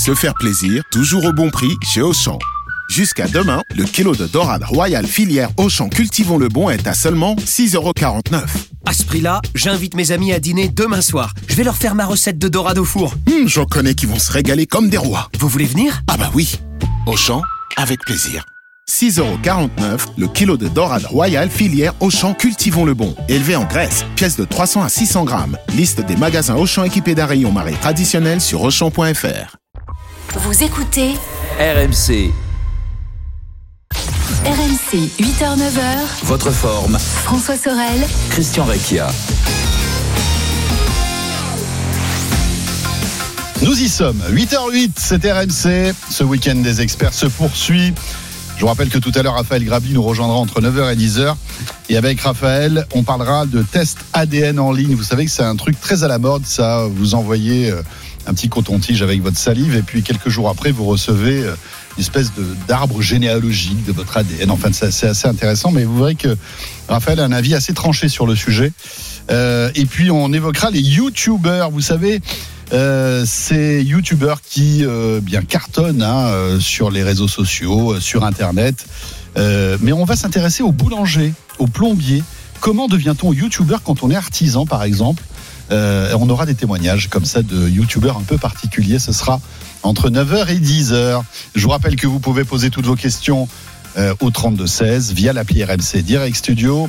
Se faire plaisir, toujours au bon prix chez Auchan. Jusqu'à demain, le kilo de dorade royale filière Auchan Cultivons le Bon est à seulement 6,49€. À ce prix-là, j'invite mes amis à dîner demain soir. Je vais leur faire ma recette de dorade au four. J'en connais qui vont se régaler comme des rois. Vous voulez venir ? Ah bah oui. Auchan, avec plaisir. 6,49€ le kilo de dorade royale filière Auchan Cultivons le Bon. Élevé en Grèce, pièce de 300 à 600 grammes. Liste des magasins Auchan équipés d'un rayon marée traditionnel sur Auchan.fr. Vous écoutez RMC. RMC 8h-9h. Votre forme. François Sorel. Christian Recchia. Nous y sommes, 8h08, c'est RMC. Ce week-end des experts se poursuit. Je vous rappelle que tout à l'heure, Raphaël Grabli nous rejoindra entre 9h et 10h. Et avec Raphaël, on parlera de tests ADN en ligne. Vous savez que c'est un truc très à la mode, ça. Vous envoyez un petit coton-tige avec votre salive et puis quelques jours après, vous recevez une espèce d'arbre généalogique de votre ADN. Enfin, c'est assez intéressant, mais vous verrez que Raphaël a un avis assez tranché sur le sujet. Et puis, on évoquera les YouTubers. Vous savez, ces YouTubers qui bien cartonnent sur les réseaux sociaux, sur Internet. Mais on va s'intéresser aux boulangers, aux plombiers. Comment devient-on YouTuber quand on est artisan, par exemple ? On aura des témoignages comme ça de YouTubers un peu particuliers. Ce sera entre 9h et 10h. Je vous rappelle que vous pouvez poser toutes vos questions au 32-16 via l'appli RMC Direct Studio.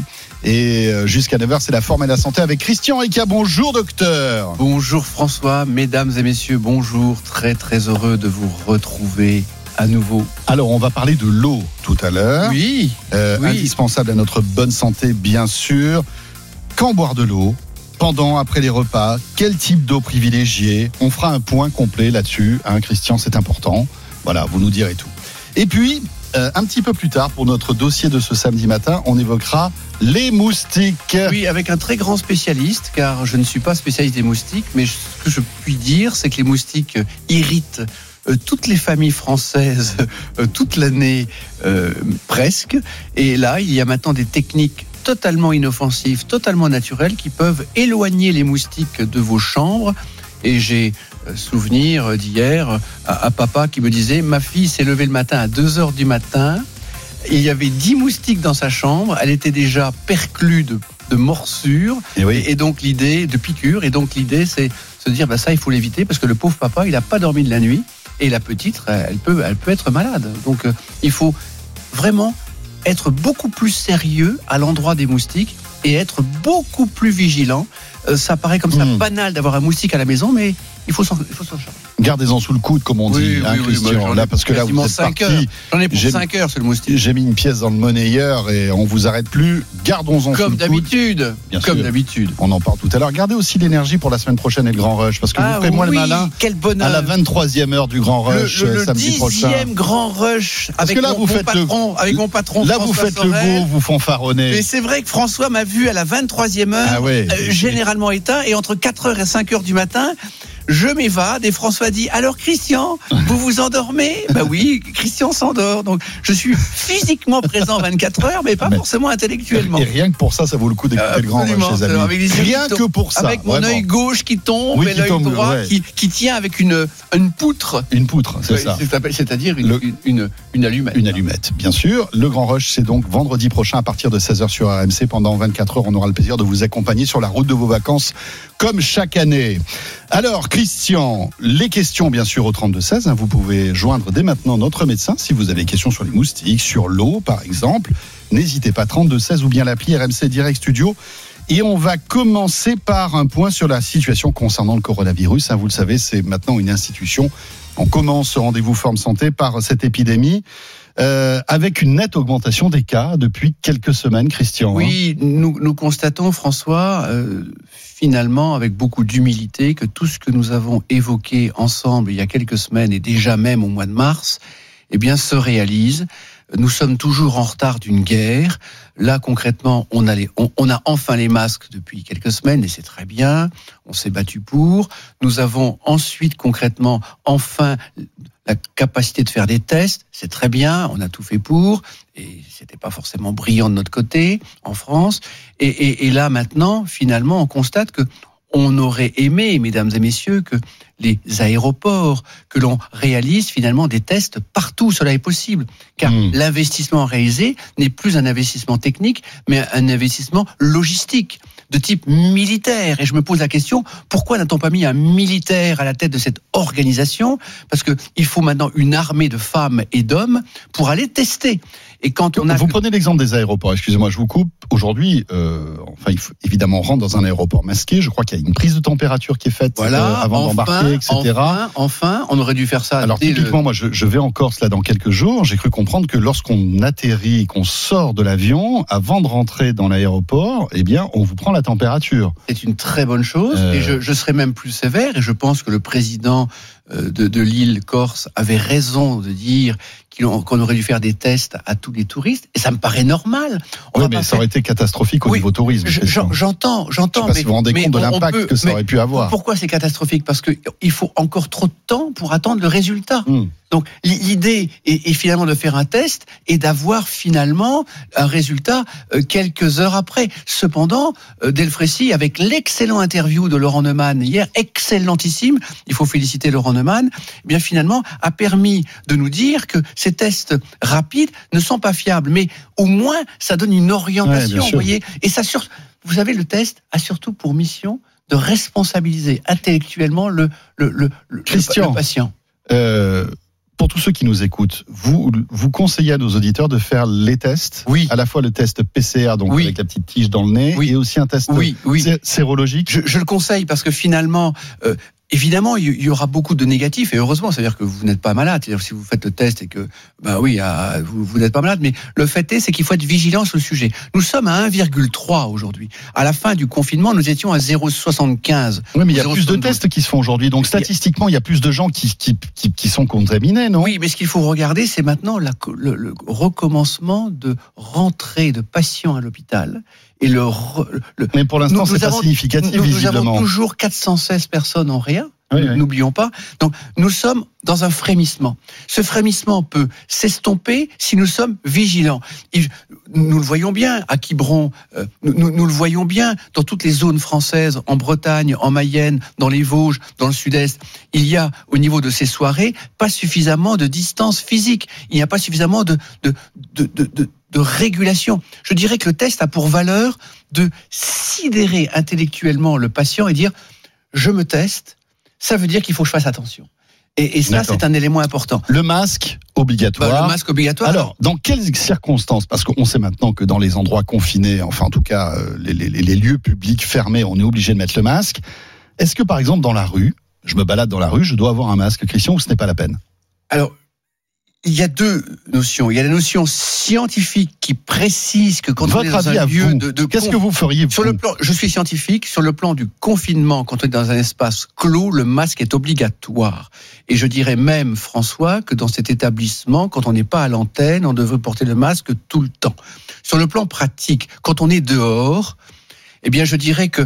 Et jusqu'à 9h, c'est la forme et la santé avec Christian Recchia. Bonjour docteur. Bonjour François, mesdames et messieurs, bonjour. Très très heureux de vous retrouver à nouveau. Alors on va parler de l'eau tout à l'heure. Oui. Indispensable à notre bonne santé bien sûr. Quand boire de l'eau ? Pendant, après les repas, quel type d'eau privilégier ? On fera un point complet là-dessus, Christian, c'est important. Voilà, vous nous direz tout. Et puis, un petit peu plus tard, pour notre dossier de ce samedi matin, on évoquera les moustiques. Oui, avec un très grand spécialiste, car je ne suis pas spécialiste des moustiques, mais ce que je puis dire, c'est que les moustiques irritent toutes les familles françaises toute l'année presque. Et là, il y a maintenant des techniques totalement inoffensives, totalement naturelles, qui peuvent éloigner les moustiques de vos chambres. Et j'ai souvenir d'hier à papa qui me disait: ma fille s'est levée le matin à 2h du matin, il y avait 10 moustiques dans sa chambre, elle était déjà perclue de morsures et donc l'idée de piqûres, et donc l'idée c'est se dire ça il faut l'éviter parce que le pauvre papa il n'a pas dormi de la nuit et la petite elle peut être malade. Donc il faut vraiment être beaucoup plus sérieux à l'endroit des moustiques et être beaucoup plus vigilant. Ça paraît comme ça banal d'avoir un moustique à la maison, mais il faut s'en charger. Gardez-en sous le coude, comme on dit, Christian. Là, parce que là, vous êtes parti. J'en ai pour 5 heures, c'est le moustique. J'ai mis une pièce dans le monnayeur et on vous arrête plus. Gardons-en sous le coude. Comme d'habitude. On en parle tout à l'heure. Gardez aussi l'énergie pour la semaine prochaine et le Grand Rush, parce que vous ferez moins le malin. Quel bonheur. À la 23e heure du Grand Rush, samedi prochain. Le 10e Grand Rush. Parce que là, vous faites mon patron. Là, vous faites le beau, vous fanfaronnez. Mais c'est vrai que François m'a vu à la 23e heure, généralement éteint, et entre 4h et 5h du matin, je m'évade et François dit: alors Christian, vous vous endormez ? Bah oui, Christian s'endort. Donc je suis physiquement présent 24 heures, mais pas forcément intellectuellement. Et rien que pour ça, ça vaut le coup d'écouter le Grand Rush, les amis. Rien que pour ça. Avec mon œil gauche qui tombe et l'œil droit qui tient avec une poutre. Une poutre, c'est ça. C'est-à-dire une allumette. Une allumette, bien sûr. Le Grand Rush, c'est donc vendredi prochain à partir de 16h sur RMC. Pendant 24 heures, on aura le plaisir de vous accompagner sur la route de vos vacances, comme chaque année. Alors, Christian, les questions, bien sûr, au 32-16. Vous pouvez joindre dès maintenant notre médecin si vous avez des questions sur les moustiques, sur l'eau, par exemple. N'hésitez pas, 32-16 ou bien l'appli RMC Direct Studio. Et on va commencer par un point sur la situation concernant le coronavirus. Vous le savez, c'est maintenant une institution. On commence ce rendez-vous Forme Santé par cette épidémie. Avec une nette augmentation des cas depuis quelques semaines, Christian. Oui, nous constatons, François, finalement, avec beaucoup d'humilité, que tout ce que nous avons évoqué ensemble il y a quelques semaines et déjà même au mois de mars, se réalise. Nous sommes toujours en retard d'une guerre. Là, concrètement, on a enfin les masques depuis quelques semaines et c'est très bien. On s'est battu pour. Nous avons ensuite, concrètement, enfin la capacité de faire des tests. C'est très bien. On a tout fait pour. Et c'était pas forcément brillant de notre côté, en France. Et là, maintenant, finalement, on constate que on aurait aimé, mesdames et messieurs, que les aéroports, que l'on réalise finalement des tests partout où cela est possible. Car l'investissement réalisé n'est plus un investissement technique, mais un investissement logistique de type militaire. Et je me pose la question, pourquoi n'a-t-on pas mis un militaire à la tête de cette organisation ? Parce qu'il faut maintenant une armée de femmes et d'hommes pour aller tester. Et quand on a... Vous prenez l'exemple des aéroports, excusez-moi, je vous coupe. Aujourd'hui, il faut évidemment on rentre dans un aéroport masqué. Je crois qu'il y a une prise de température qui est faite avant d'embarquer, etc. Enfin, on aurait dû faire ça. Alors typiquement, moi, je vais en Corse là dans quelques jours. J'ai cru comprendre que lorsqu'on atterrit, qu'on sort de l'avion, avant de rentrer dans l'aéroport, eh bien, on vous prend la température. C'est une très bonne chose. Et je serais même plus sévère. Et je pense que le président de l'île Corse avait raison de dire qu'on aurait dû faire des tests à tous les touristes, et ça me paraît normal. Oui, mais ça aurait été catastrophique au niveau tourisme. J'entends. Je sais pas si vous vous rendez compte de l'impact que ça aurait pu avoir. Pourquoi c'est catastrophique ? Parce qu'il faut encore trop de temps pour attendre le résultat. Donc l'idée est finalement de faire un test et d'avoir finalement un résultat quelques heures après. Cependant, Delfrécy, avec l'excellent interview de Laurent Neumann hier, excellentissime, il faut féliciter Laurent Neumann, eh bien finalement a permis de nous dire que ces tests rapides ne sont pas fiables, mais au moins ça donne une orientation, vous voyez. Et ça, vous savez, le test a surtout pour mission de responsabiliser intellectuellement le patient. Pour tous ceux qui nous écoutent, vous conseillez à nos auditeurs de faire les tests, à la fois le test PCR, donc avec la petite tige dans le nez, et aussi un test sérologique. Je le conseille parce que finalement, évidemment, il y aura beaucoup de négatifs, et heureusement, c'est-à-dire que vous n'êtes pas malade. C'est-à-dire que si vous faites le test et que, vous n'êtes pas malade, mais le fait est, c'est qu'il faut être vigilant sur le sujet. Nous sommes à 1,3 aujourd'hui. À la fin du confinement, nous étions à 0,75. Oui, mais il y a plus de tests qui se font aujourd'hui. Donc, statistiquement, il y a plus de gens qui sont contaminés, non ? Oui, mais ce qu'il faut regarder, c'est maintenant le recommencement de rentrée de patients à l'hôpital. Et mais pour l'instant, c'est pas significatif, visiblement. Nous avons toujours 416 personnes en réa. N'oublions pas. Donc, nous sommes dans un frémissement. Ce frémissement peut s'estomper si nous sommes vigilants. Nous le voyons bien à Quiberon, nous le voyons bien dans toutes les zones françaises, en Bretagne, en Mayenne, dans les Vosges, dans le Sud-Est. Il y a, au niveau de ces soirées, pas suffisamment de distance physique. Il n'y a pas suffisamment de régulation. Je dirais que le test a pour valeur de sidérer intellectuellement le patient et dire « je me teste », ça veut dire qu'il faut que je fasse attention. Et ça, c'est un élément important. Le masque obligatoire. Le masque obligatoire. Alors, dans quelles circonstances ? Parce qu'on sait maintenant que dans les endroits confinés, enfin en tout cas les lieux publics fermés, on est obligé de mettre le masque. Est-ce que par exemple dans la rue, je me balade dans la rue, je dois avoir un masque, Christian, ou ce n'est pas la peine ? Alors, il y a deux notions. Il y a la notion scientifique qui précise que quand on est dans un lieu de qu'est-ce que vous feriez sur le plan, je suis scientifique, sur le plan du confinement, quand on est dans un espace clos, le masque est obligatoire. Et je dirais même, François, que dans cet établissement, quand on n'est pas à l'antenne, on devrait porter le masque tout le temps. Sur le plan pratique, quand on est dehors, eh bien, je dirais que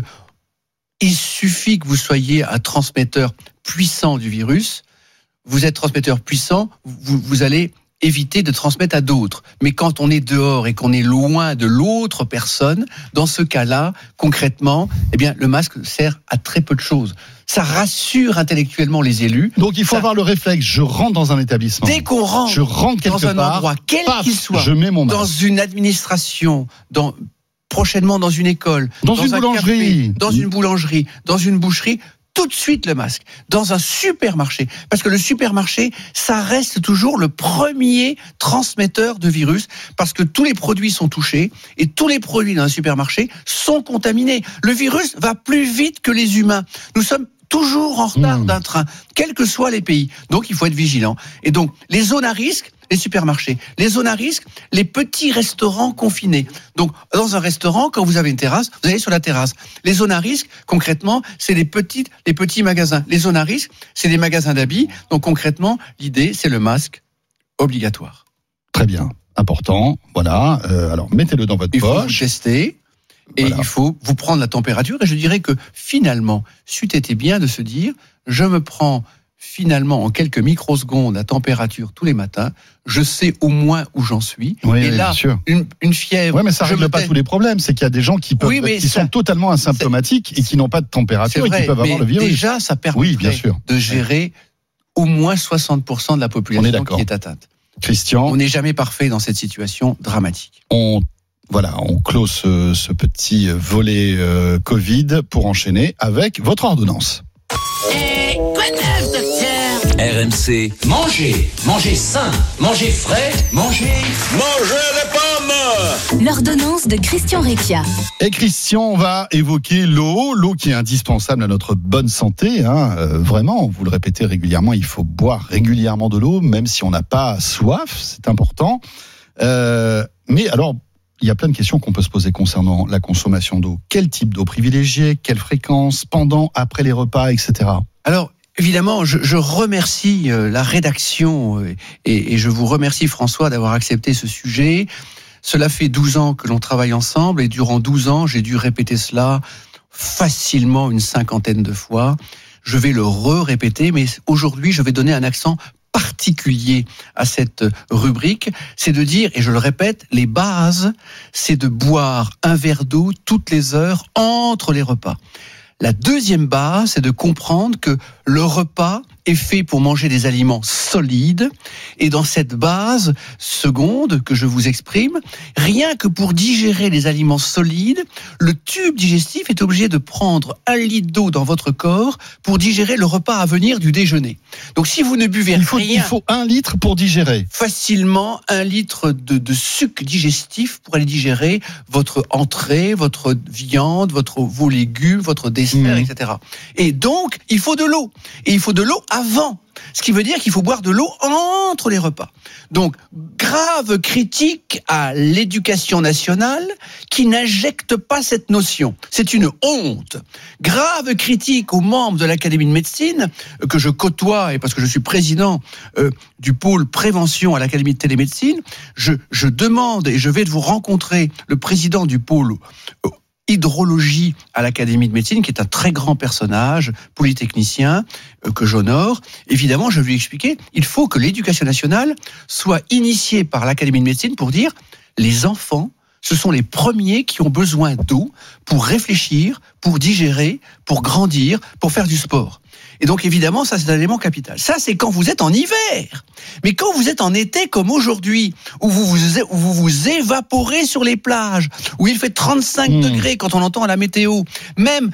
il suffit que vous soyez un transmetteur puissant du virus. Vous êtes transmetteur puissant, vous allez éviter de transmettre à d'autres. Mais quand on est dehors et qu'on est loin de l'autre personne, dans ce cas-là, concrètement, eh bien, le masque sert à très peu de choses. Ça rassure intellectuellement les élus. Donc il faut avoir le réflexe, je rentre dans un établissement. Dès qu'on rentre, quelque dans un part, endroit, quel qu'il soit, je mets mon masque. Dans une administration, prochainement dans une école, dans une boulangerie, dans une boulangerie, dans une boucherie, tout de suite le masque. Dans un supermarché, parce que le supermarché, ça reste toujours le premier transmetteur de virus, parce que tous les produits sont touchés, et tous les produits dans un supermarché sont contaminés. Le virus va plus vite que les humains. Nous sommes toujours en retard d'un train, quels que soient les pays. Donc il faut être vigilant. Et donc, les zones à risque, les supermarchés. Les zones à risque, les petits restaurants confinés. Donc, dans un restaurant, quand vous avez une terrasse, vous allez sur la terrasse. Les zones à risque, concrètement, c'est les petits magasins. Les zones à risque, c'est les magasins d'habits. Donc, concrètement, l'idée, c'est le masque obligatoire. Très bien. Important. Voilà. Alors, mettez-le dans votre poche. Il faut vous tester. Et il faut vous prendre la température. Et je dirais que finalement, c'eût été bien de se dire, je me prends finalement, en quelques microsecondes à température tous les matins, je sais au moins où j'en suis. Oui, et oui, là, bien sûr. une fièvre. Ouais, mais ça règle pas tous les problèmes. C'est qu'il y a des gens qui sont totalement asymptomatiques et qui n'ont pas de température et qui peuvent avoir le virus. Déjà, ça permet de gérer au moins 60% de la population qui est atteinte. Christian, on n'est jamais parfait dans cette situation dramatique. On close ce petit volet Covid pour enchaîner avec votre ordonnance. Quoi de neuf, docteur? RMC. Mangez sain, mangez frais, mangez les pommes. L'ordonnance de Christian Recchia. Et Christian, on va évoquer l'eau qui est indispensable à notre bonne santé. Vraiment, vous le répétez régulièrement, il faut boire régulièrement de l'eau, même si on n'a pas soif, c'est important. Mais alors, il y a plein de questions qu'on peut se poser concernant la consommation d'eau. Quel type d'eau privilégier? Quelle fréquence? Pendant, après les repas, etc. Alors, évidemment, je remercie la rédaction et je vous remercie, François, d'avoir accepté ce sujet. Cela fait 12 ans que l'on travaille ensemble et durant 12 ans, j'ai dû répéter cela facilement une 50aine de fois. Je vais le répéter, mais aujourd'hui, je vais donner un accent particulier à cette rubrique, c'est de dire, et je le répète, les bases, c'est de boire un verre d'eau toutes les heures entre les repas. La deuxième base, c'est de comprendre que le repas est fait pour manger des aliments solides. Et dans cette base seconde que je vous exprime, rien que pour digérer les aliments solides, le tube digestif est obligé de prendre 1 litre d'eau dans votre corps pour digérer le repas à venir du déjeuner. Donc si vous ne buvez rien... Il faut 1 litre pour digérer. Facilement 1 litre de suc digestif pour aller digérer votre entrée, votre viande, vos légumes, votre dessert, etc. Et donc, il faut de l'eau. Et il faut de l'eau avant. Ce qui veut dire qu'il faut boire de l'eau entre les repas. Donc, grave critique à l'éducation nationale qui n'injecte pas cette notion. C'est une honte. Grave critique aux membres de l'Académie de médecine, que je côtoie, et parce que je suis président du pôle prévention à l'Académie de télémédecine, je demande, et je vais vous rencontrer le président du pôle hydrologie à l'Académie de médecine, qui est un très grand personnage, polytechnicien, que j'honore. Évidemment, je vais lui expliquer, il faut que l'éducation nationale soit initiée par l'Académie de médecine pour dire, les enfants, ce sont les premiers qui ont besoin d'eau pour réfléchir, pour digérer, pour grandir, pour faire du sport. Et donc, évidemment, ça, c'est un élément capital. Ça, c'est quand vous êtes en hiver. Mais quand vous êtes en été, comme aujourd'hui, où vous vous évaporez sur les plages, où il fait 35 degrés quand on entend la météo, même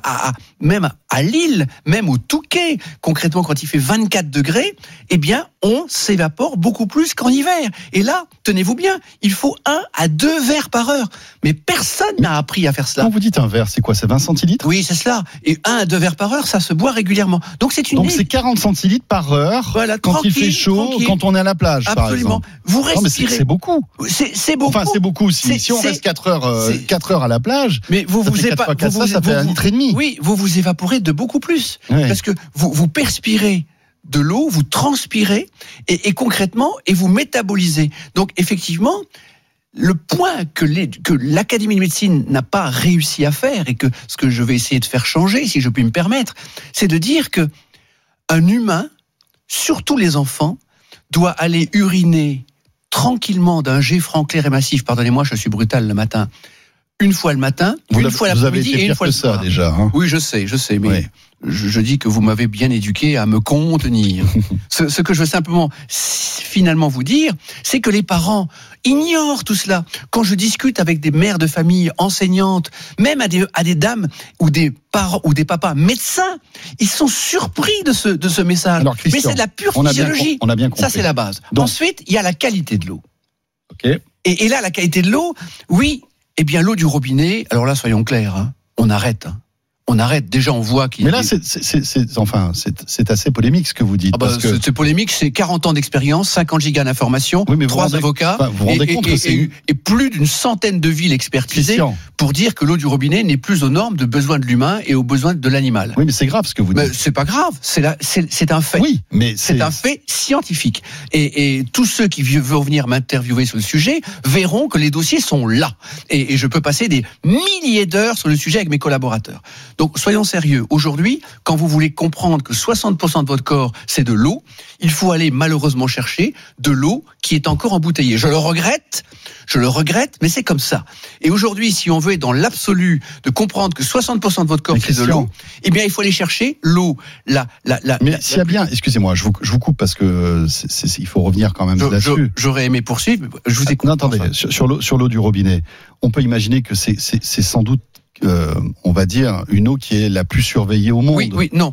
à Lille, même au Touquet, concrètement, quand il fait 24 degrés, eh bien, on s'évapore beaucoup plus qu'en hiver. Et là, tenez-vous bien, il faut 1 à 2 verres par heure. Mais personne n'a appris à faire cela. Quand vous dites un verre, c'est quoi? C'est 20 centilitres? Oui, c'est cela. Et 1 à 2 verres par heure, ça se boit régulièrement. Donc c'est 40 centilitres par heure, voilà, quand il fait chaud, quand on est à la plage, absolument. Par exemple. Vous respirez. Non, mais c'est beaucoup. C'est beaucoup. Enfin, c'est beaucoup. Si on reste 4 heures à la plage, mais ça fait 1 litre et demi. Oui, vous évaporez de beaucoup plus. Oui. Parce que vous perspirez de l'eau, vous transpirez, et concrètement, et vous métabolisez. Donc, effectivement, le point que l'Académie de médecine n'a pas réussi à faire, et que ce que je vais essayer de faire changer, si je puis me permettre, c'est de dire que un humain, surtout les enfants, doit aller uriner tranquillement d'un jet franc clair et massif. Pardonnez-moi, je suis brutal le matin. Une fois le matin, une fois l'après-midi et une fois le soir. Ça déjà. Hein. Oui, je sais, mais oui. Je dis que vous m'avez bien éduqué à me contenir. Ce que je veux simplement finalement vous dire, c'est que les parents ignorent tout cela. Quand je discute avec des mères de famille, enseignantes, même à des dames ou des parents ou des papas médecins, ils sont surpris de ce message. Alors, Christian, mais c'est de la pure physiologie. On a bien compris. Ça, c'est la base. Donc, ensuite, il y a la qualité de l'eau. Okay. Et là, la qualité de l'eau, oui, eh bien, l'eau du robinet, alors là, soyons clairs, hein, on arrête. On arrête. Déjà, on voit qu'il. Mais là, c'est assez polémique ce que vous dites. Parce que c'est polémique. C'est 40 ans d'expérience, 50 gigas d'informations, 3 avocats, et plus d'une centaine de villes expertisées pour dire que l'eau du robinet n'est plus aux normes de besoins de l'humain et aux besoins de l'animal. Oui, mais c'est grave ce que vous dites. Mais c'est pas grave. C'est un fait. Oui, mais c'est un fait scientifique. Et tous ceux qui veulent venir m'interviewer sur le sujet verront que les dossiers sont là. Et je peux passer des milliers d'heures sur le sujet avec mes collaborateurs. Donc soyons sérieux. Aujourd'hui, quand vous voulez comprendre que 60% de votre corps, c'est de l'eau, il faut aller malheureusement chercher de l'eau qui est encore embouteillée. Je le regrette, mais c'est comme ça. Et aujourd'hui, si on veut être dans l'absolu de comprendre que 60% de votre corps, c'est de l'eau, eh bien, il faut aller chercher l'eau. Mais s'il y a bien, excusez-moi, je vous coupe parce que il faut revenir quand même là-dessus. J'aurais aimé poursuivre, mais je vous écoute. Non, attendez, sur l'eau du robinet, on peut imaginer que c'est sans doute, on va dire, une eau qui est la plus surveillée au monde. Oui, non.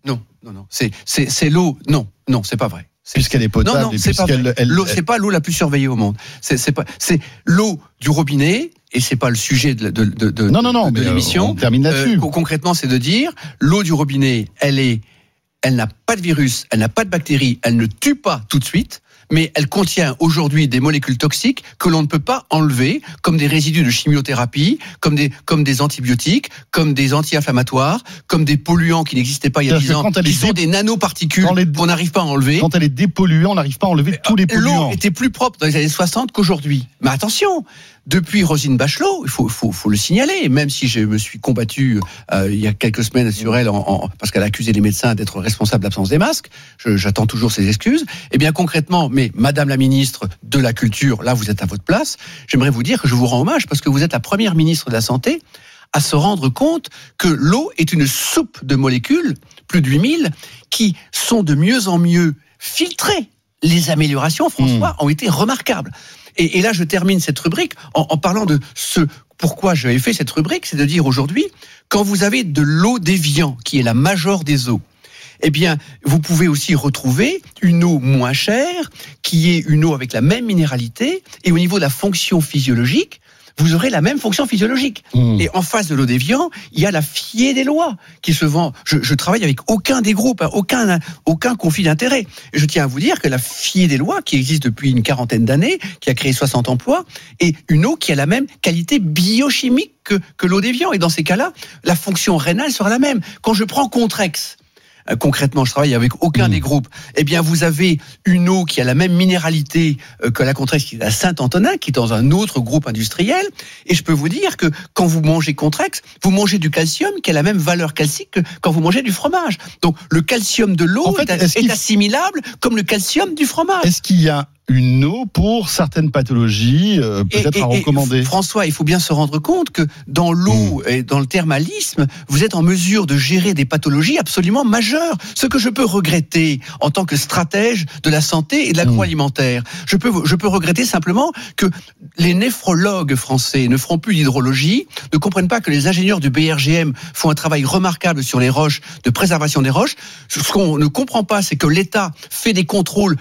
C'est l'eau, non, c'est pas vrai. Puisqu'elle est potable, non, c'est pas vrai. C'est pas l'eau la plus surveillée au monde. C'est l'eau du robinet, et c'est pas le sujet de l'émission. On termine là-dessus. Concrètement, c'est de dire, l'eau du robinet, elle n'a pas de virus, elle n'a pas de bactéries, elle ne tue pas tout de suite, mais elle contient aujourd'hui des molécules toxiques que l'on ne peut pas enlever, comme des résidus de chimiothérapie, comme des antibiotiques, comme des anti-inflammatoires, comme des polluants qui n'existaient pas il y a 10 ans, qui sont des nanoparticules qu'on n'arrive pas à enlever. Quand elle est dépolluée, on n'arrive pas à enlever tous les polluants. L'eau était plus propre dans les années 60 qu'aujourd'hui. Mais attention, depuis Roselyne Bachelot, il faut le signaler, même si je me suis combattu il y a quelques semaines sur elle parce qu'elle a accusé les médecins d'être responsables de l'absence des masques. J'attends toujours ses excuses. Eh bien concrètement, mais Madame la ministre de la Culture, là vous êtes à votre place, j'aimerais vous dire que je vous rends hommage parce que vous êtes la première ministre de la Santé à se rendre compte que l'eau est une soupe de molécules, plus de 8000, qui sont de mieux en mieux filtrées. Les améliorations, François, ont été remarquables. Et là, je termine cette rubrique en parlant de pourquoi j'avais fait cette rubrique, c'est de dire aujourd'hui, quand vous avez de l'eau d'Évian, qui est la majeure des eaux, eh bien, vous pouvez aussi retrouver une eau moins chère, qui est une eau avec la même minéralité, et au niveau de la fonction physiologique, vous aurez la même fonction physiologique. Et en face de l'eau d'Évian, il y a la Fier des Lois qui se vend. Je travaille avec aucun des groupes, aucun conflit d'intérêt. Et je tiens à vous dire que la Fier des Lois, qui existe depuis une 40aine d'années, qui a créé 60 emplois, est une eau qui a la même qualité biochimique que l'eau d'Évian. Et dans ces cas-là, la fonction rénale sera la même. Quand je prends Contrex, concrètement, je travaille avec aucun des groupes. Eh bien, vous avez une eau qui a la même minéralité que la Contrex, qui est à Saint-Antonin, qui est dans un autre groupe industriel. Et je peux vous dire que quand vous mangez Contrex, vous mangez du calcium qui a la même valeur calcique que quand vous mangez du fromage. Donc, le calcium de l'eau est assimilable comme le calcium du fromage. Est-ce qu'il y a une eau pour certaines pathologies, peut-être à recommander? François, il faut bien se rendre compte que dans l'eau et dans le thermalisme, vous êtes en mesure de gérer des pathologies absolument majeures. Ce que je peux regretter en tant que stratège de la santé et de l'agroalimentaire, je peux regretter simplement que les néphrologues français ne feront plus d'hydrologie, ne comprennent pas que les ingénieurs du BRGM font un travail remarquable sur les roches, de préservation des roches. Ce qu'on ne comprend pas, c'est que l'État fait des contrôles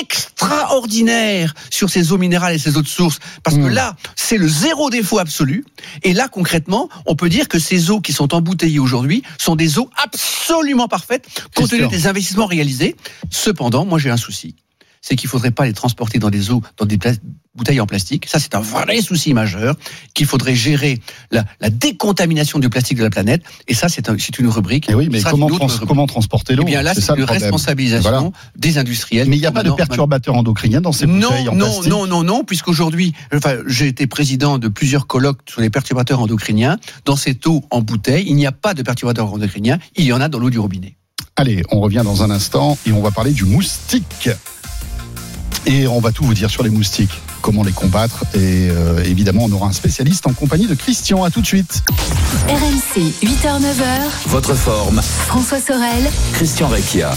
extraordinaire sur ces eaux minérales et ces eaux de source, parce que là, c'est le zéro défaut absolu. Et là, concrètement, on peut dire que ces eaux qui sont embouteillées aujourd'hui sont des eaux absolument parfaites, compte tenu des investissements réalisés. Cependant, moi j'ai un souci, c'est qu'il ne faudrait pas les transporter dans des eaux, dans des bouteilles en plastique. Ça, c'est un vrai souci majeur, qu'il faudrait gérer la décontamination du plastique de la planète. Et ça, c'est une rubrique. Et oui, mais comment transporter l'eau? Eh bien là, c'est une responsabilisation des industriels. Mais il n'y a pas de perturbateurs endocriniens dans ces bouteilles en plastique? Non, puisqu'aujourd'hui, j'ai été président de plusieurs colloques sur les perturbateurs endocriniens. Dans cette eau en bouteille, il n'y a pas de perturbateurs endocriniens. Il y en a dans l'eau du robinet. Allez, on revient dans un instant et on va parler du moustique. Et on va tout vous dire sur les moustiques, comment les combattre. Et évidemment, on aura un spécialiste en compagnie de Christian. À tout de suite. RMC, 8h-9h. Votre forme. François Sorel. Christian Recchia.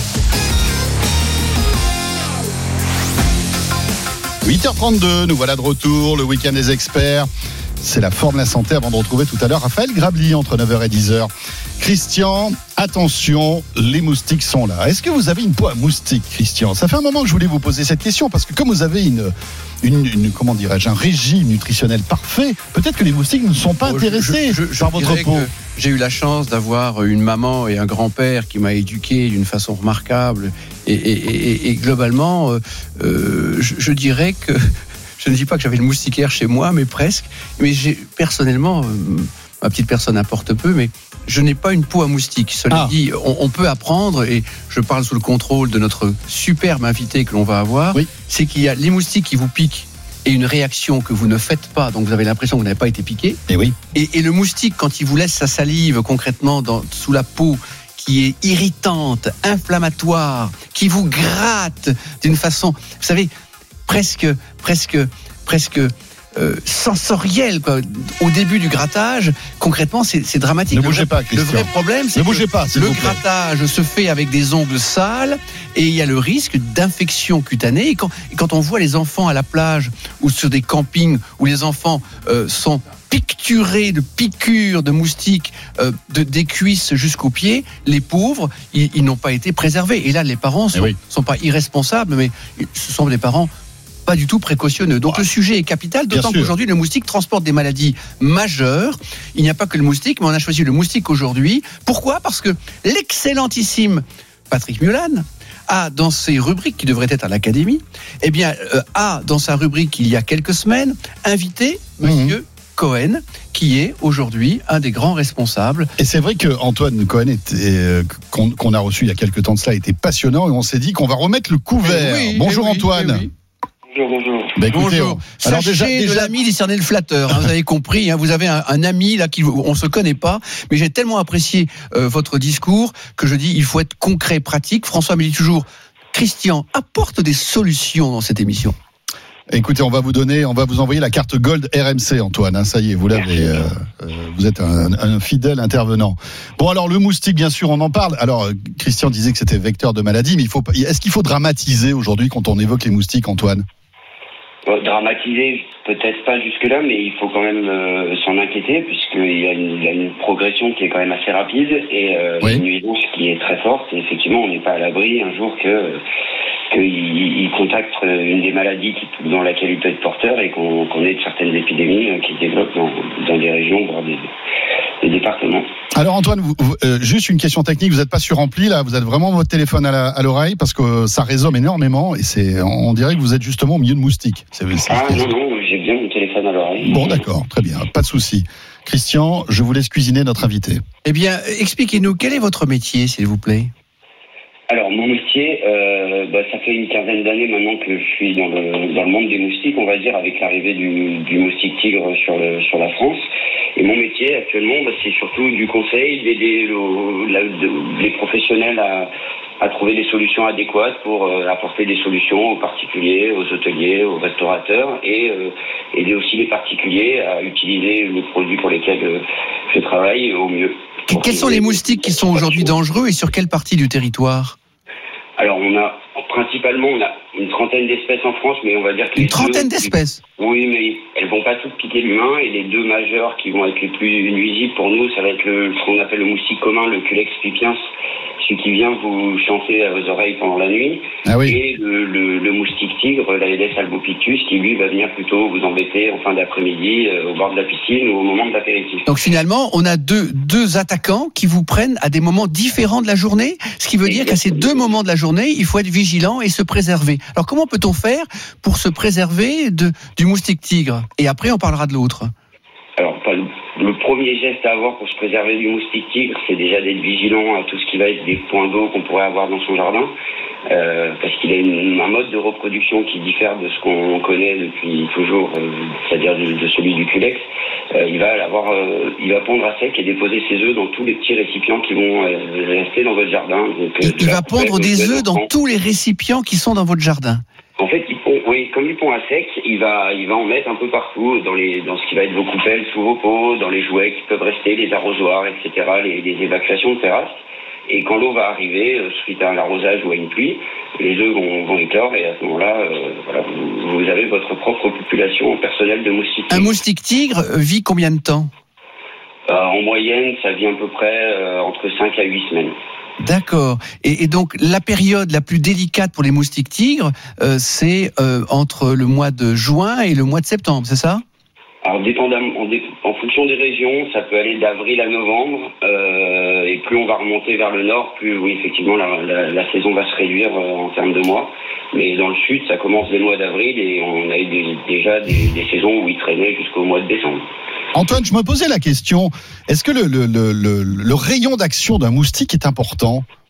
8h32, nous voilà de retour. Le week-end des experts. C'est la forme, la santé, avant de retrouver tout à l'heure Raphaël Grabli entre 9h et 10h. Christian, attention, les moustiques sont là. Est-ce que vous avez une peau à moustique, Christian? Ça fait un moment que je voulais vous poser cette question, parce que comme vous avez comment dirais-je, un régime nutritionnel parfait, peut-être que les moustiques ne sont pas intéressés par votre peau. J'ai eu la chance d'avoir une maman et un grand-père qui m'a éduqué d'une façon remarquable. Et globalement, je dirais que... Je ne dis pas que j'avais le moustiquaire chez moi, mais presque. Mais personnellement, ma petite personne importe peu, mais je n'ai pas une peau à moustique. Cela dit, on peut apprendre, et je parle sous le contrôle de notre superbe invité que l'on va avoir, c'est qu'il y a les moustiques qui vous piquent et une réaction que vous ne faites pas, donc vous avez l'impression que vous n'avez pas été piqué. Et oui. Et le moustique, quand il vous laisse sa salive concrètement sous la peau, qui est irritante, inflammatoire, qui vous gratte d'une façon, vous savez, presque sensorielle, quoi. Au début du grattage, concrètement, c'est dramatique. Ne bougez pas, Christian. Le vrai problème, c'est ne bougez pas, s'il le vous plaît. grattage se fait avec des ongles sales et il y a le risque d'infection cutanée. Et quand on voit les enfants à la plage ou sur des campings où les enfants sont picturés de piqûres de moustiques des cuisses jusqu'aux pieds, les pauvres, ils n'ont pas été préservés. Et là, les parents sont pas irresponsables, mais ce sont des parents pas du tout précautionneux. Donc le sujet est capital, d'autant qu'aujourd'hui le moustique transporte des maladies majeures. Il n'y a pas que le moustique, mais on a choisi le moustique aujourd'hui. Pourquoi ? Parce que l'excellentissime Patrick Mulan a dans ses rubriques qui devraient être à l'Académie, a dans sa rubrique il y a quelques semaines invité Monsieur Cohen, qui est aujourd'hui un des grands responsables. Et c'est vrai que Antoine Cohen qu'on a reçu il y a quelques temps de cela, était passionnant, et on s'est dit qu'on va remettre le couvert. Bonjour Antoine. Bonjour. Bonjour. Alors déjà de l'ami discerner le flatteur. Vous avez compris. Vous avez un ami là on se connaît pas, mais j'ai tellement apprécié votre discours que je dis il faut être concret, pratique. François me dit toujours, Christian, apporte des solutions dans cette émission. Écoutez, on va vous envoyer la carte Gold RMC, Antoine. Ça y est, vous l'avez. Vous êtes un fidèle intervenant. Bon, alors le moustique, bien sûr, on en parle. Alors, Christian disait que c'était vecteur de maladie, mais est-ce qu'il faut dramatiser aujourd'hui quand on évoque les moustiques, Antoine ? Dramatiser, peut-être pas jusque-là, mais il faut quand même s'en inquiéter, puisqu'il y a une progression qui est quand même assez rapide et une nuisance qui est très forte. Et effectivement, on n'est pas à l'abri un jour qu'il contacte une des maladies dans laquelle il peut être porteur et qu'on ait de certaines épidémies qui se développent dans des régions, voire des départements. Alors Antoine, juste une question technique, vous n'êtes pas surrempli là, vous êtes vraiment votre téléphone à l'oreille parce que ça résonne énormément et on dirait que vous êtes justement au milieu de moustiques. Non, j'ai bien mon téléphone à l'oreille. Bon d'accord, très bien, pas de souci. Christian, je vous laisse cuisiner notre invité. Eh bien, expliquez-nous, quel est votre métier, s'il vous plaît ? Alors mon métier, ça fait une quinzaine d'années maintenant que je suis dans le monde des moustiques, on va dire, avec l'arrivée du moustique tigre sur la France. Et mon métier actuellement, c'est surtout du conseil, d'aider les professionnels à trouver des solutions adéquates pour apporter des solutions aux particuliers, aux hôteliers, aux restaurateurs et aider aussi les particuliers à utiliser les produits pour lesquels je travaille au mieux. Quels sont les moustiques qui sont aujourd'hui dangereux et sur quelle partie du territoire ? Alors principalement on a une trentaine d'espèces en France, mais on va dire que une trentaine d'espèces. Oui, mais elles vont pas toutes piquer l'humain, et les deux majeurs qui vont être les plus nuisibles pour nous, ça va être ce qu'on appelle le moustique commun, le Culex pipiens, celui qui vient vous chanter à vos oreilles pendant la nuit, et le moustique tigre, l'Aedes albopictus, qui lui va venir plutôt vous embêter en fin d'après-midi au bord de la piscine ou au moment de l'apéritif. Donc finalement, on a deux attaquants qui vous prennent à des moments différents de la journée, ce qui veut dire qu'à ces deux moments de la journée, il faut être vigilant et se préserver. Alors comment peut-on faire pour se préserver du moustique tigre ? Et après, on parlera de l'autre. Alors, le premier geste à avoir pour se préserver du moustique tigre, c'est déjà d'être vigilant à tout ce qui va être des points d'eau qu'on pourrait avoir dans son jardin, parce qu'il a un mode de reproduction qui diffère de ce qu'on connaît depuis toujours, c'est-à-dire de celui du Culex. Il va pondre à sec et déposer ses œufs dans tous les petits récipients qui vont rester dans votre jardin. Donc, il va pondre des œufs dans tous les récipients qui sont dans votre jardin. En fait, comme il pond à sec, il va en mettre un peu partout, dans ce qui va être vos coupelles, sous vos pots, dans les jouets qui peuvent rester, les arrosoirs, etc., les évacuations de terrasse. Et quand l'eau va arriver, suite à un arrosage ou à une pluie, les œufs vont éclore, et à ce moment-là, vous avez votre propre population personnelle de moustiques. Un moustique tigre vit combien de temps ? En moyenne, ça vit à peu près entre 5 à 8 semaines. D'accord. Et donc, la période la plus délicate pour les moustiques tigres, c'est entre le mois de juin et le mois de septembre, c'est ça ? Alors, en fonction des régions, ça peut aller d'avril à novembre, et plus on va remonter vers le nord, plus, oui, effectivement, la saison va se réduire en termes de mois. Mais dans le sud, ça commence dès le mois d'avril, et on a eu déjà des saisons où il traînait jusqu'au mois de décembre. Antoine, je me posais la question, est-ce que le rayon d'action d'un moustique est important ?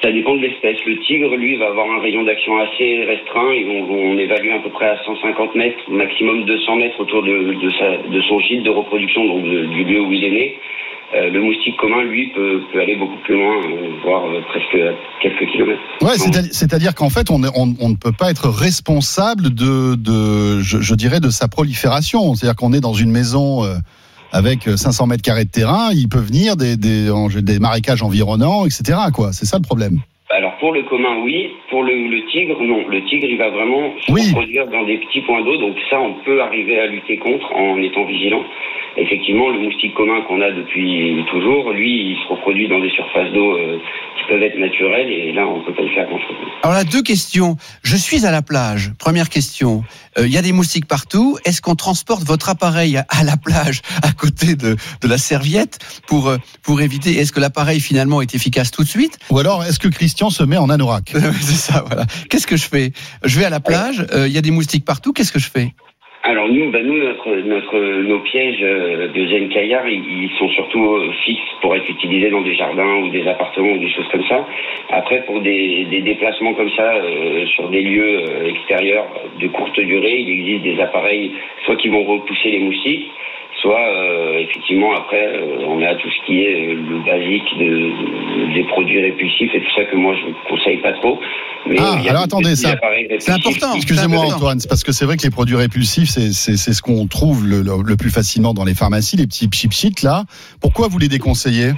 Ça dépend de l'espèce. Le tigre, lui, va avoir un rayon d'action assez restreint. Et on évalue à peu près à 150 mètres, maximum 200 mètres autour de son gîte de reproduction, donc du lieu où il est né. Le moustique commun, lui, peut aller beaucoup plus loin, voire presque quelques kilomètres. Ouais, c'est-à-dire qu'en fait, on ne peut pas être responsable je dirais, de sa prolifération. C'est-à-dire qu'on est dans une maison avec 500 mètres carrés de terrain, il peut venir des marécages environnants, etc., quoi. C'est ça le problème. Alors pour le commun, oui. Pour le tigre, non. Le tigre, il va vraiment se reproduire dans des petits points d'eau. Donc ça, on peut arriver à lutter contre en étant vigilant. Effectivement, le moustique commun qu'on a depuis toujours, lui, il se reproduit dans des surfaces d'eau qui peuvent être naturelles. Et là, on ne peut pas y faire grand-chose. Alors là, 2 questions. Je suis à la plage. Première question. Il y a des moustiques partout. Est-ce qu'on transporte votre appareil à la plage à côté de la serviette pour éviter? Est-ce que l'appareil finalement est efficace tout de suite? Ou alors, est-ce que Christian se met en anorak? C'est ça, voilà. Qu'est-ce que je fais? Je vais à la plage, il y a des moustiques partout, qu'est-ce que je fais? Alors nos pièges d'Eugène Caillard, ils sont surtout fixes pour être utilisés dans des jardins ou des appartements ou des choses comme ça. Après, pour des déplacements comme ça, sur des lieux extérieurs de courte durée, il existe des appareils soit qui vont repousser les moustiques, soit effectivement après on a tout ce qui est le basique des produits répulsifs et tout ça que moi je ne conseille pas trop. Mais alors attendez, c'est important. Excusez-moi Antoine, c'est parce que c'est vrai que les produits répulsifs c'est ce qu'on trouve le plus facilement dans les pharmacies, les petits pchit là. Pourquoi vous les déconseillez?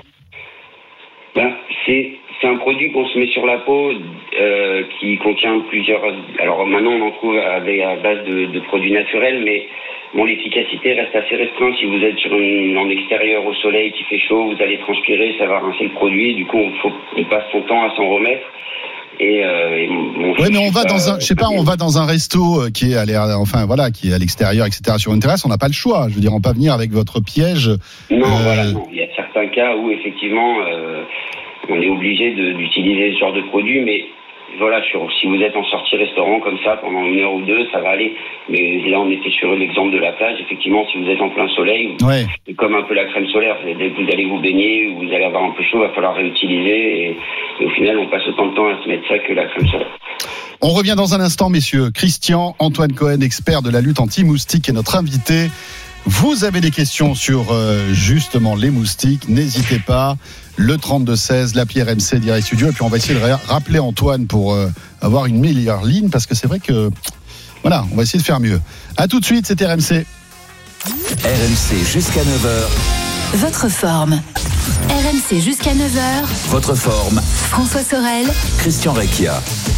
C'est un produit qu'on se met sur la peau qui contient plusieurs. Alors maintenant on en trouve à base de produits naturels, mais bon, l'efficacité reste assez restreinte. Si vous êtes en extérieur au soleil qui fait chaud, vous allez transpirer, ça va rincer le produit. Du coup, on passe son temps à s'en remettre. Mais on va dans un resto qui est qui est à l'extérieur, etc. Sur une terrasse, on n'a pas le choix. Je veux dire, on peut pas venir avec votre piège. Non, non. Il y a certains cas où effectivement, on est obligé d'utiliser ce genre de produit, mais voilà, si vous êtes en sortie restaurant comme ça pendant 1 heure ou 2, ça va aller. Mais là, on était sur l'exemple de la plage. Effectivement, si vous êtes en plein soleil, c'est comme un peu la crème solaire. Dès que vous allez vous baigner, vous allez avoir un peu chaud, il va falloir réutiliser. Et au final, on passe autant de temps à se mettre ça que la crème solaire. On revient dans un instant, messieurs. Christian, Antoine Cohen, expert de la lutte anti-moustique, est notre invité. Vous avez des questions sur justement les moustiques, n'hésitez pas. Le 32-16, l'appli RMC Direct Studio. Et puis on va essayer de rappeler Antoine pour avoir une meilleure ligne, parce que c'est vrai que voilà, on va essayer de faire mieux. À tout de suite, c'était RMC. RMC jusqu'à 9h. Votre forme. RMC jusqu'à 9h. Votre forme. François Sorel. Christian Recchia.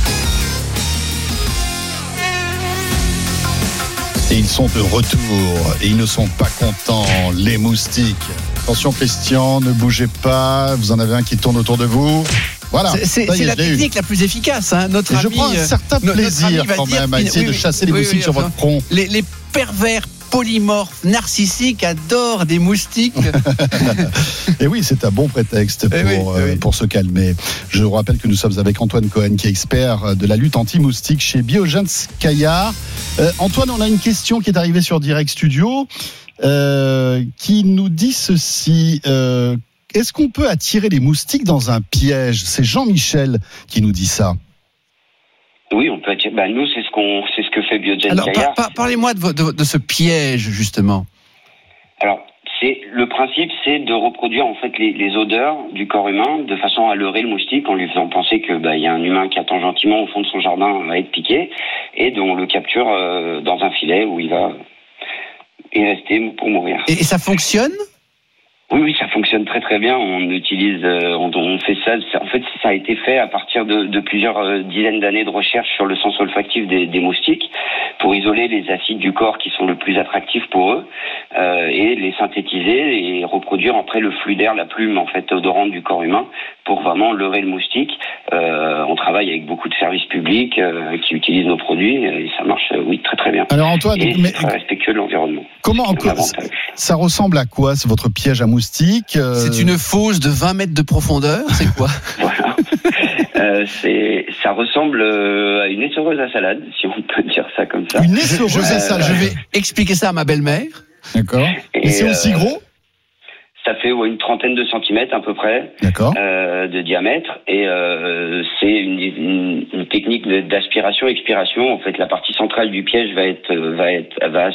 Et ils sont de retour et ils ne sont pas contents, les moustiques. Attention Christian, ne bougez pas, vous en avez un qui tourne autour de vous. Voilà. C'est la technique la plus efficace. Hein. Je prends un certain plaisir quand même à essayer de chasser les moustiques sur votre front. Les pervers polymorphes, narcissiques adorent des moustiques. Et oui, c'est un bon prétexte pour se calmer. Je vous rappelle que nous sommes avec Antoine Cohen, qui est expert de la lutte anti-moustique chez Biogens Caillard. Antoine, on a une question qui est arrivée sur Direct Studio, qui nous dit ceci. Est-ce qu'on peut attirer les moustiques dans un piège? C'est Jean-Michel qui nous dit ça. Oui, on peut attirer. Nous, c'est ce que fait Biogens Caillard. Parlez-moi de ce piège, justement. Alors, le principe, c'est de reproduire en fait les odeurs du corps humain de façon à leurrer le moustique en lui faisant penser que y a un humain qui attend gentiment au fond de son jardin à être piqué, et on le capture dans un filet où il va y rester pour mourir. Et ça fonctionne? Oui, ça fonctionne très très bien. On utilise, on fait ça. En fait, ça a été fait à partir de plusieurs dizaines d'années de recherche sur le sens olfactif des moustiques pour isoler les acides du corps qui sont le plus attractifs pour eux et les synthétiser et reproduire après le flux d'air, la plume en fait odorante du corps humain pour vraiment leurrer le moustique. On travaille avec beaucoup de services publics qui utilisent nos produits et ça marche très très bien. Alors Antoine, c'est très respectueux de l'environnement. Comment ça ressemble à quoi, c'est votre piège à moustiques? C'est une fosse de 20 mètres de profondeur, c'est quoi? Voilà. Ça ressemble à une essoreuse à salade, si on peut dire ça comme ça. Une essoreuse à salade. Je vais expliquer ça à ma belle-mère. D'accord. Et c'est aussi gros? Ça fait une trentaine de centimètres à peu près. D'accord. De diamètre, et c'est une technique d'aspiration-expiration. En fait, la partie centrale du piège va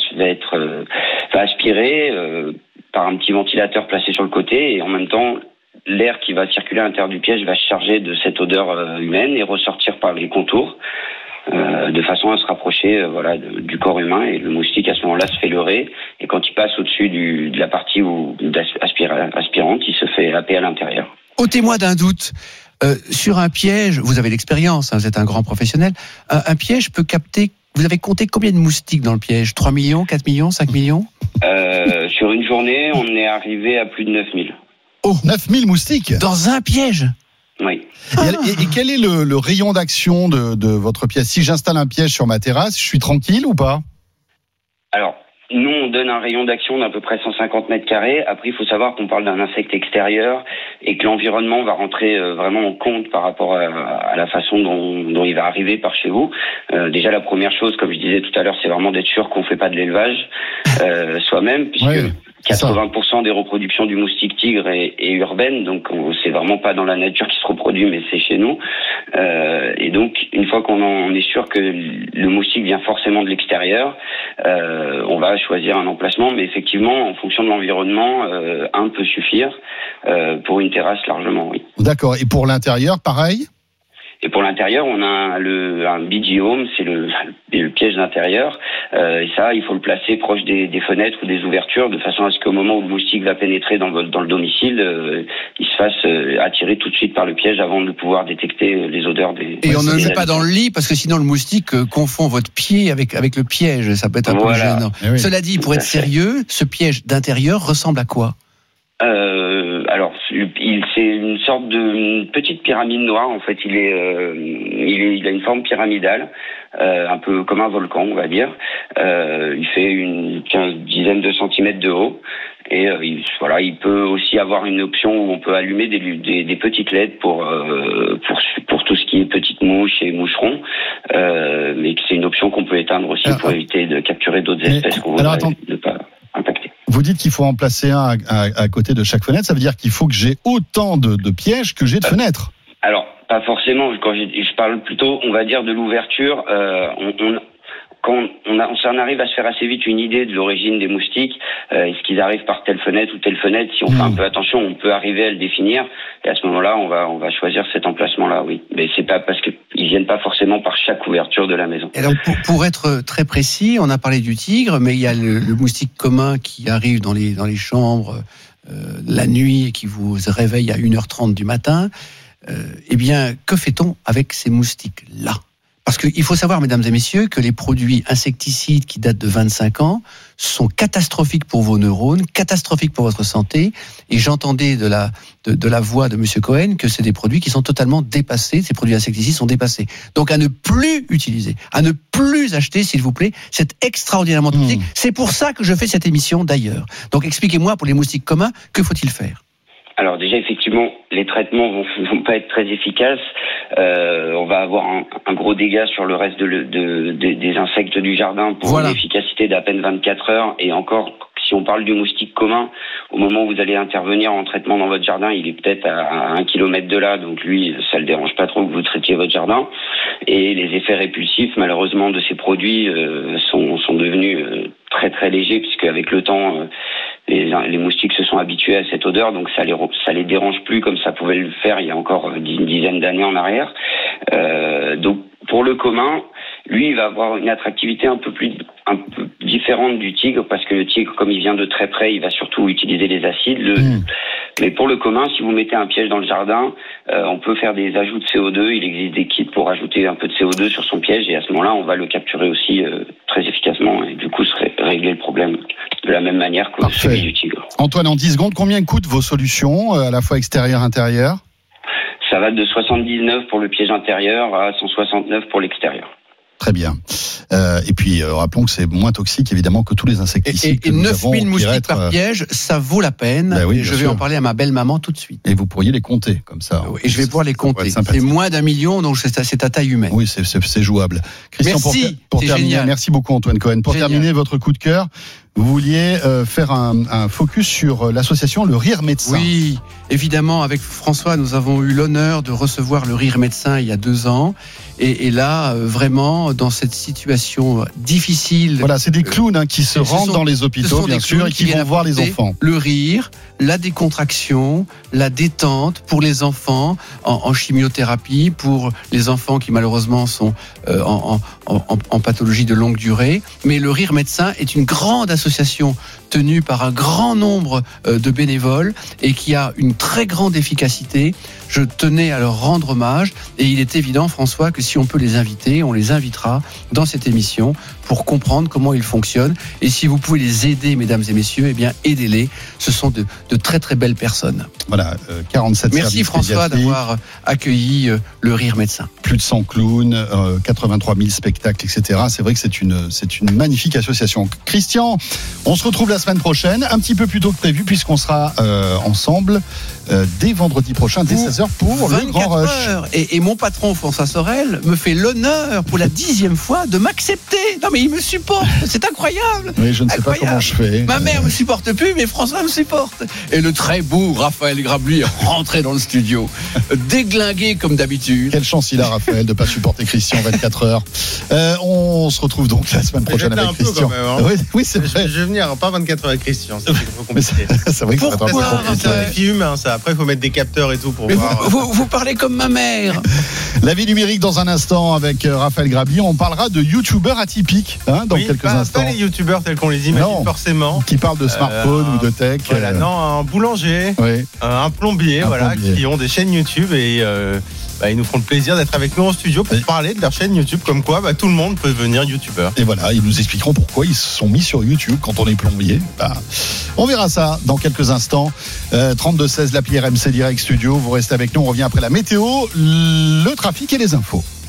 aspirer par un petit ventilateur placé sur le côté, et en même temps, l'air qui va circuler à l'intérieur du piège va se charger de cette odeur humaine et ressortir par les contours. De façon à se rapprocher du corps humain, et le moustique à ce moment-là se fait leurrer, et quand il passe au-dessus de la partie aspirante, il se fait happer à l'intérieur. Ôtez-moi d'un doute, sur un piège, vous avez l'expérience, vous êtes un grand professionnel, un piège peut capter, vous avez compté combien de moustiques dans le piège ? 3 millions, 4 millions, 5 millions ? Sur une journée, on est arrivé à plus de 9000. Oh, 9000 moustiques ? Dans un piège ? Oui. Et quel est le rayon d'action de votre pièce ? Si j'installe un piège sur ma terrasse, je suis tranquille ou pas ? Alors, nous, on donne un rayon d'action d'à peu près 150 mètres carrés. Après, il faut savoir qu'on parle d'un insecte extérieur et que l'environnement va rentrer vraiment en compte par rapport à la façon dont il va arriver par chez vous. Déjà, la première chose, comme je disais tout à l'heure, c'est vraiment d'être sûr qu'on ne fait pas de l'élevage soi-même, puisque... Ouais. 80% des reproductions du moustique tigre est urbaine, donc c'est vraiment pas dans la nature qui se reproduit, mais c'est chez nous. Et donc, une fois qu'on est sûr que le moustique vient forcément de l'extérieur, on va choisir un emplacement, mais effectivement, en fonction de l'environnement, un peut suffire pour une terrasse largement, oui. D'accord. Et pour l'intérieur, pareil ? Et pour l'intérieur, on a un BG Home, c'est le piège d'intérieur. Et ça, il faut le placer proche des fenêtres ou des ouvertures, de façon à ce qu'au moment où le moustique va pénétrer dans le domicile, il se fasse attirer tout de suite par le piège avant de pouvoir détecter les odeurs des... Et on ne le met pas dans le lit, parce que sinon le moustique confond votre pied avec le piège. Ça peut être un peu gênant. Oui. Cela dit, pour être sérieux, ce piège d'intérieur ressemble à quoi ? Alors, c'est une sorte de petite pyramide noire. En fait, il a une forme pyramidale, un peu comme un volcan, on va dire. Il fait une dizaine de centimètres de haut. Et il peut aussi avoir une option où on peut allumer des petites LED pour tout ce qui est petites mouches et moucherons. Mais c'est une option qu'on peut éteindre aussi pour éviter de capturer d'autres espèces qu'on voudrait ne pas impacter. Vous dites qu'il faut en placer un à côté de chaque fenêtre. Ça veut dire qu'il faut que j'ai autant de pièges que j'ai de fenêtres. Alors, pas forcément. Quand je parle plutôt, on va dire, de l'ouverture. Quand on s'en arrive à se faire assez vite une idée de l'origine des moustiques, est-ce qu'ils arrivent par telle fenêtre ou telle fenêtre? Si on fait un peu attention, on peut arriver à le définir. Et à ce moment-là, on va choisir cet emplacement-là, oui. Mais c'est pas parce qu'ils viennent pas forcément par chaque ouverture de la maison. Alors, pour être très précis, on a parlé du tigre, mais il y a le moustique commun qui arrive dans les chambres la nuit et qui vous réveille à 1h30 du matin. Eh bien, que fait-on avec ces moustiques-là? Parce qu'il faut savoir, mesdames et messieurs, que les produits insecticides qui datent de 25 ans sont catastrophiques pour vos neurones, catastrophiques pour votre santé. Et j'entendais de la voix de Monsieur Cohen que c'est des produits qui sont totalement dépassés. Ces produits insecticides sont dépassés. Donc à ne plus utiliser, à ne plus acheter, s'il vous plaît. C'est extraordinairement toxique. C'est pour ça que je fais cette émission d'ailleurs. Donc expliquez-moi, pour les moustiques communs, que faut-il faire? Alors déjà, effectivement, les traitements vont pas être très efficaces. On va avoir un gros dégât sur le reste des insectes du jardin pour une efficacité d'à peine 24 heures. Et encore, si on parle du moustique commun, au moment où vous allez intervenir en traitement dans votre jardin, il est peut-être à 1 kilomètre de là. Donc lui, ça le dérange pas trop que vous traitiez votre jardin. Et les effets répulsifs, malheureusement, de ces produits sont devenus très très légers, puisque avec le temps... Les moustiques se sont habitués à cette odeur, donc ça les dérange plus comme ça pouvait le faire il y a encore une dizaine d'années en arrière. Donc pour le commun, lui, il va avoir une attractivité un peu différente du tigre, parce que le tigre, comme il vient de très près, il va surtout utiliser les acides. Mais pour le commun, si vous mettez un piège dans le jardin, on peut faire des ajouts de CO2. Il existe des kits pour ajouter un peu de CO2 sur son piège, et à ce moment-là, on va le capturer aussi très efficacement, et du coup, régler le problème de la même manière que celui du tigre. Antoine, en 10 secondes, combien coûtent vos solutions, à la fois extérieur-intérieur? Ça va de 79 pour le piège intérieur à 169 pour l'extérieur. Très bien. Et puis, rappelons que c'est moins toxique, évidemment, que tous les insecticides. Et 9000 moustiques par piège, ça vaut la peine. Ben oui, et je vais en parler à ma belle-maman tout de suite. Et vous pourriez les compter, comme ça. Et je vais pouvoir les compter. C'est moins d'1 million, donc c'est à taille humaine. Oui, c'est jouable. Christian, merci, pour terminer, génial. Merci beaucoup, Antoine Cohen. Pour terminer, votre coup de cœur, Vous vouliez faire un focus sur l'association Le Rire Médecin. Oui, évidemment, avec François, nous avons eu l'honneur de recevoir Le Rire Médecin il y a 2 ans. Et là, vraiment, dans cette situation difficile. Voilà, c'est des clowns qui se rendent dans les hôpitaux, bien sûr, et qui vont voir les enfants. Le rire, la décontraction, la détente pour les enfants en chimiothérapie, pour les enfants qui malheureusement sont en pathologie de longue durée. Mais Le Rire Médecin est une grande association tenue par un grand nombre de bénévoles et qui a une très grande efficacité. Je tenais à leur rendre hommage et il est évident, François, que si on peut les inviter, on les invitera dans cette émission pour comprendre comment ils fonctionnent. Et si vous pouvez les aider, mesdames et messieurs, eh bien, aidez-les. Ce sont de très très belles personnes. Voilà, 47 Merci François d'avoir accueilli Le Rire Médecin. Plus de 100 clowns, 83 000 spectacles, etc. C'est vrai que c'est une magnifique association. Christian, on se retrouve la semaine prochaine, un petit peu plus tôt que prévu, puisqu'on sera ensemble dès vendredi prochain, dès 16h, pour le Grand Rush. Et mon patron, François Sorel, me fait l'honneur pour la 10e fois de m'accepter. Non mais il me supporte, c'est incroyable. Oui, je ne sais pas comment je fais. Ma mère me supporte plus, mais François me supporte. Et le très beau Raphaël Grabli est rentré dans le studio, déglingué comme d'habitude. Quelle chance il a, Raphaël, de ne pas supporter Christian 24 heures. On se retrouve donc la semaine prochaine avec Christian. Quand même, hein. Oui, c'est vrai. Je vais venir, pas 24 heures avec Christian, c'est un peu compliqué. C'est vrai que ça va être un peu compliqué. C'est un défi humain, ça. Après, il faut mettre des capteurs et tout pour mais voir. Vous parlez comme ma mère. La vie numérique dans un instant avec Raphaël Grabli. On parlera de youtubeurs atypiques dans quelques instants. Pas les youtubeurs tels qu'on les imagine forcément. Qui parlent de smartphone ou de tech. Voilà, non, un boulanger, un plombier, qui ont des chaînes YouTube et ils nous feront le plaisir d'être avec nous en studio pour parler de leur chaîne YouTube, comme quoi tout le monde peut devenir youtubeur. Et voilà, ils nous expliqueront pourquoi ils se sont mis sur YouTube quand on est plombier. On verra ça dans quelques instants. 32-16, l'appli RMC Direct Studio. Vous restez avec nous, on revient après la météo, le trafic et les infos.